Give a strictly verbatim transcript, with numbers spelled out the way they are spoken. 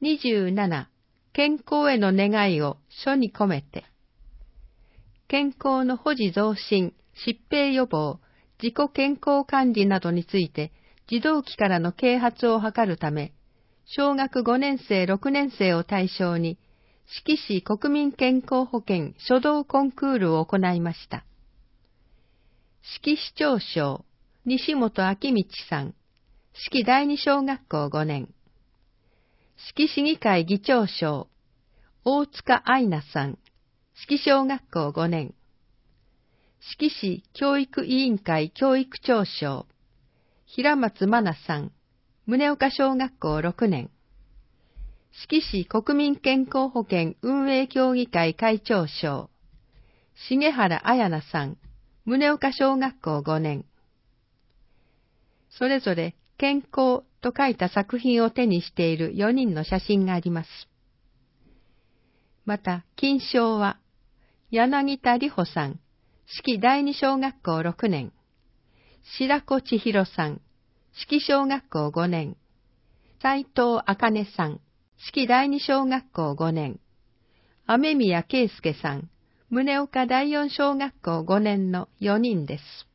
にじゅうなな、健康への願いを書に込めて。健康の保持増進、疾病予防、自己健康管理などについて児童期からの啓発を図るため、小学ごねん生、ろくねん生を対象に、志木市国民健康保険書道コンクールを行いました。志木市長賞、西本明道さん、志木第二小学校ごねん。志木市議会議長賞、大塚愛菜さん、志木小学校ごねん。志木市教育委員会教育長賞、平松真奈さん、宗岡小学校ろくねん。志木市国民健康保険運営協議会会長賞、重原彩奈さん、宗岡小学校ごねん。それぞれ健康と書いた作品を手にしているよにんの写真があります。また、金賞は、柳田里穂さん、志木第二小学校ろくねん。白子千尋さん、志木小学校ごねん。斉藤茜さん、志木第二小学校ごねん。雨宮圭介さん、宗岡第四小学校ごねんのよにんです。